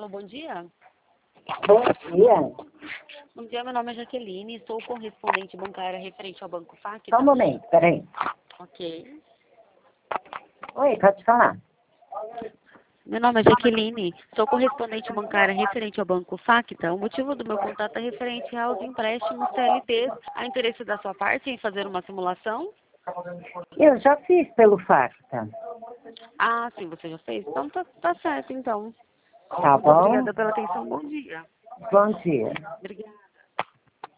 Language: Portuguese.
Alô, bom dia. Bom dia. Bom dia, meu nome é Jaqueline, sou correspondente bancária referente ao Banco FAC. Só um momento, peraí. Ok. Oi, pode falar. Meu nome é Jaqueline, sou correspondente bancária referente ao Banco Facta. O motivo do meu contato é referente aos empréstimos CLTs. Há interesse da sua parte em fazer uma simulação? Eu já fiz pelo FACTA. Ah, sim, você já fez? Então tá certo, então. Tá Muito bom? obrigada pela atenção. Bom dia. Bom dia. Obrigada.